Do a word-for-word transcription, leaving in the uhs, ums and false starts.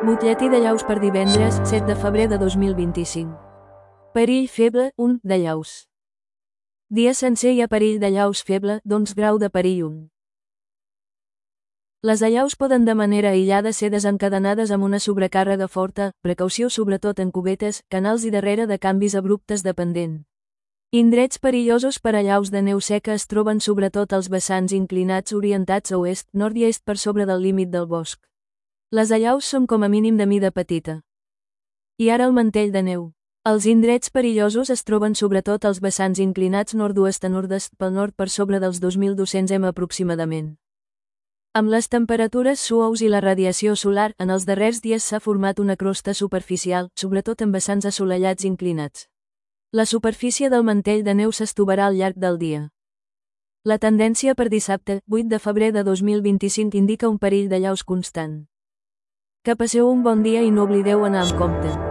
Butlletí de llaus per divendres, set de febrer de dos mil vint-i-cinc. Perill feble, un, de llaus. Dia sencer hi ha perill de llaus feble, doncs grau de perill un. Les allaus poden de manera aïllada ser desencadenades amb una sobrecàrrega forta, precaució sobretot en cubetes, canals i darrere de canvis abruptes de pendent. Indrets perillosos per a allaus de neu seca es troben sobretot als vessants inclinats orientats a oest, nord i est per sobre del límit del bosc. Les allaus són com a mínim de mida petita. I ara el mantell de neu. Els indrets perillosos es troben sobretot als vessants inclinats nord-oest a nord-est pel nord per sobre dels dos mil dos-cents m aproximadament. Amb les temperatures suaus i la radiació solar, en els darrers dies s'ha format una crosta superficial, sobretot en vessants assolellats inclinats. La superfície del mantell de neu s'estovarà al llarg del dia. La tendència per dissabte, vuit de febrer de dos mil vint-i-cinc indica un perill de llaus constant. Que passeu un bon dia i no oblideu anar amb compte.